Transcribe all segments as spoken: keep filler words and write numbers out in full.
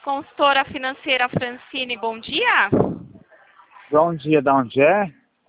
Consultora financeira Francine, bom dia. Bom dia, de onde é?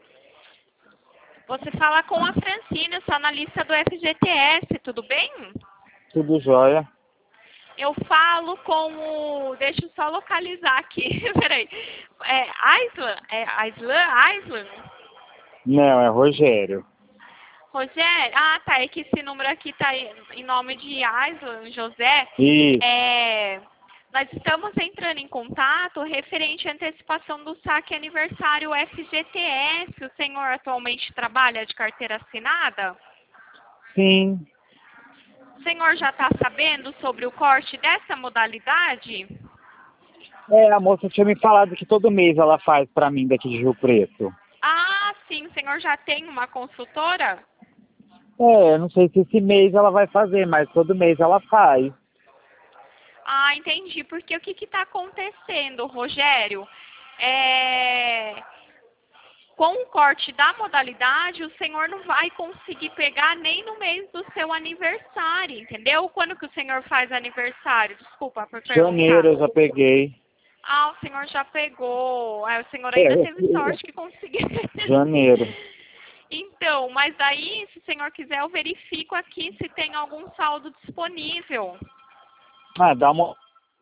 Você fala com a Francine, eu sou analista do F G T S, tudo bem? Tudo jóia. Eu falo com o... Deixa eu só localizar aqui, peraí. É Aislan? É Aislan? Aislan? Não, é Rogério. Rogério? Ah, tá, é que esse número aqui tá em nome de Aislan, José. Isso. É... Nós estamos entrando em contato referente à antecipação do saque aniversário F G T S. O senhor atualmente trabalha de carteira assinada? Sim. O senhor já está sabendo sobre o corte dessa modalidade? É, a moça tinha me falado que todo mês ela faz pra mim daqui de Rio Preto. Ah, sim. O senhor já tem uma consultora? É, não sei se esse mês ela vai fazer, mas todo mês ela faz. Ah, entendi. Porque o que está acontecendo, Rogério? É... Com o corte da modalidade, o senhor não vai conseguir pegar nem no mês do seu aniversário, entendeu? Quando que o senhor faz aniversário? Desculpa por Janeiro eu perguntar. já peguei. Ah, o senhor já pegou. Ah, o senhor ainda É, teve sorte que conseguiu. janeiro. Então, mas aí, se o senhor quiser, eu verifico aqui se tem algum saldo disponível. Ah, dá uma...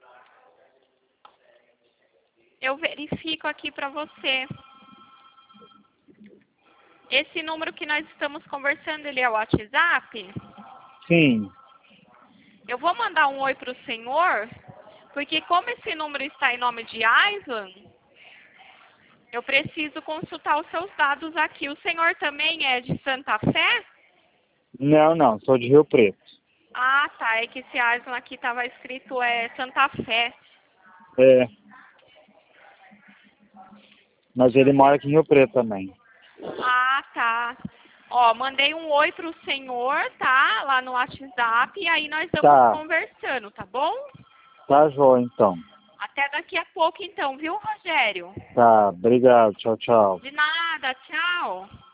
Eu verifico aqui para você. Esse número que nós estamos conversando, ele é o WhatsApp? Sim. Eu vou mandar um oi para o senhor, porque como esse número está em nome de Aislan, eu preciso consultar os seus dados aqui. O senhor também é de Santa Fé? Não, não, sou de Rio Preto. Ah, tá. É que esse Aislan aqui estava escrito é Santa Fé. É, mas Deixa eu ele ver. mora aqui em Rio Preto também. Ah, tá. Ó, mandei um oi pro senhor, tá? Lá no WhatsApp, e aí nós vamos Tá, conversando, tá bom? tá jóia então. Até daqui a pouco então, viu, Rogério? Tá, obrigado, tchau, tchau. De nada, tchau.